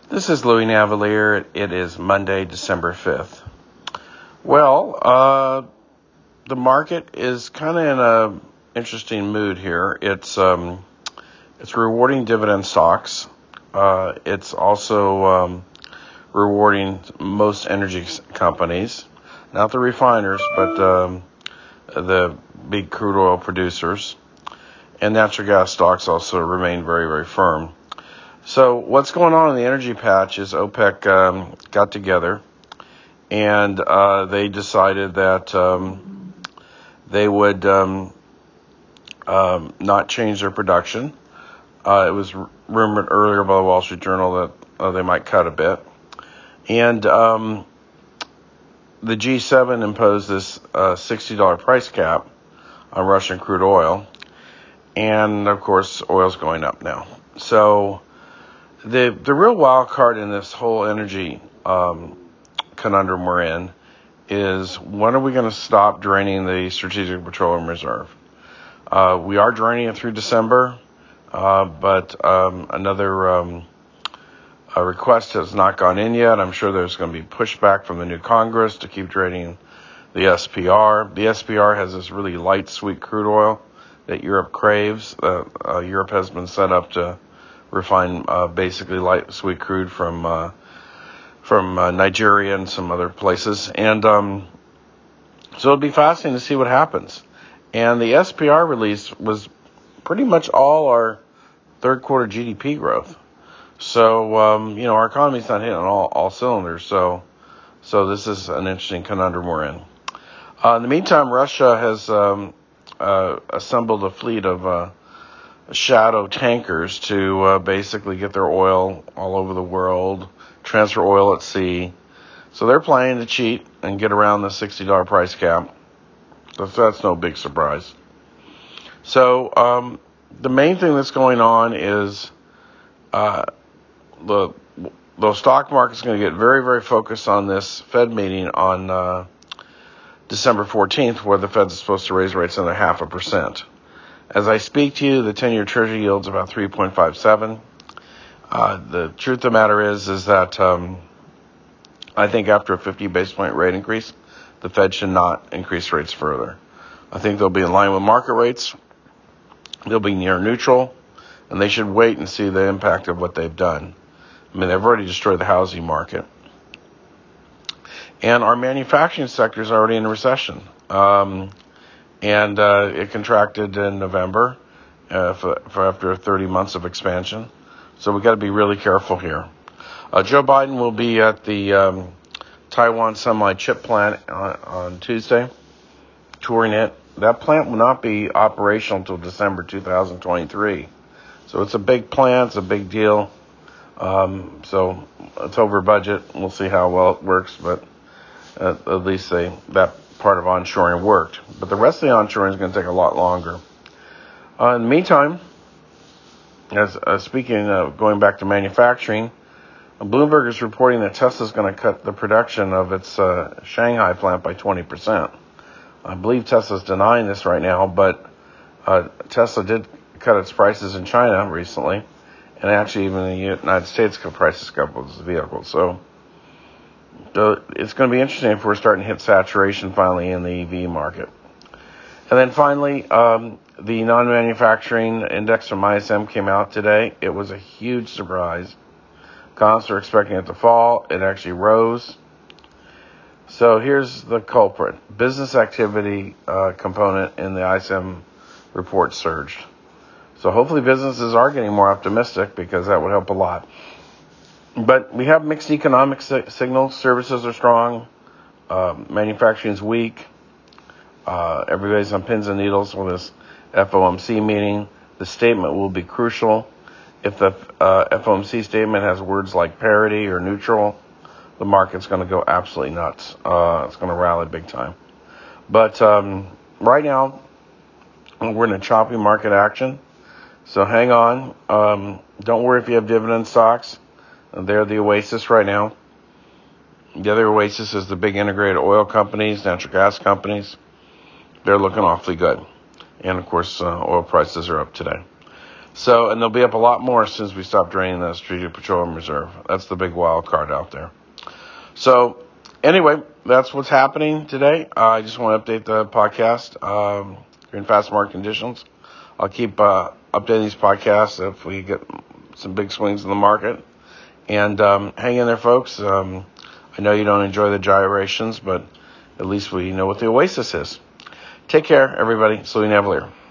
This is Louis Navalier. It is Monday, December 5th. Well, the market is kind of in a interesting mood here. It's rewarding dividend stocks. It's also rewarding most energy companies, not the refiners, but the big crude oil producers. And natural gas stocks also remain very, very firm. So what's going on in the energy patch is OPEC got together and they decided that they would not change their production. It was rumored earlier by the Wall Street Journal that they might cut a bit. And the G7 imposed this $60 price cap on Russian crude oil. And, of course, oil's going up now. So the real wild card in this whole energy conundrum we're in is, when are we going to stop draining the Strategic Petroleum Reserve? We are draining it through December, but another request has not gone in yet. I'm sure there's going to be pushback from the new Congress to keep draining the SPR. The SPR has this really light, sweet crude oil that Europe craves. Europe has been set up to refine basically light, sweet crude from Nigeria and some other places. And so it'll be fascinating to see what happens. And the SPR release was pretty much all our third quarter GDP growth. So, our economy's not hitting on all cylinders. So this is an interesting conundrum we're in. In the meantime, Russia has assembled a fleet of shadow tankers to basically get their oil all over the world, transfer oil at sea. So they're planning to cheat and get around the $60 price cap. So that's no big surprise. So the main thing that's going on is the stock market's going to get very, very focused on this Fed meeting on December 14th, where the Fed's supposed to raise rates another 0.5%. As I speak to you, the 10-year Treasury yield's about 3.57. The truth of the matter is that I think after a 50 basis point rate increase, the Fed should not increase rates further. I think they'll be in line with market rates. They'll be near neutral, and they should wait and see the impact of what they've done. I mean, they've already destroyed the housing market. And our manufacturing sector is already in a recession. And it contracted in November for after 30 months of expansion. So we've got to be really careful here. Joe Biden will be at the Taiwan semi-chip plant on Tuesday, touring it. That plant will not be operational until December 2023. So it's a big plant. It's a big deal. So it's over budget. We'll see how well it works, but at least that part of onshoring worked. But the rest of the onshoring is going to take a lot longer. In the meantime, speaking of going back to manufacturing, Bloomberg is reporting that Tesla is going to cut the production of its Shanghai plant by 20%. I believe Tesla's denying this right now, but Tesla did cut its prices in China recently, and actually even in the United States cut prices of its vehicles. So it's going to be interesting if we're starting to hit saturation finally in the EV market. And then finally, the non-manufacturing index from ISM came out today. It was a huge surprise. Economists are expecting it to fall. It actually rose. So here's the culprit. Business activity component in the ISM report surged. So hopefully businesses are getting more optimistic, because that would help a lot. But we have mixed economic signals. Services are strong. Manufacturing is weak. Everybody's on pins and needles with this FOMC meeting. The statement will be crucial. If the FOMC statement has words like parity or neutral, the market's going to go absolutely nuts. It's going to rally big time. But right now, we're in a choppy market action. So hang on. Don't worry if you have dividend stocks. They're the oasis right now. The other oasis is the big integrated oil companies, natural gas companies. They're looking awfully good. And, of course, oil prices are up today. So, and they'll be up a lot more as soon as we stop draining the Strategic Petroleum Reserve. That's the big wild card out there. So, anyway, that's what's happening today. I just want to update the podcast. You're in fast market conditions. I'll keep updating these podcasts if we get some big swings in the market. And hang in there, folks. I know you don't enjoy the gyrations, but at least we know what the oasis is. Take care, everybody. Salut Navalier.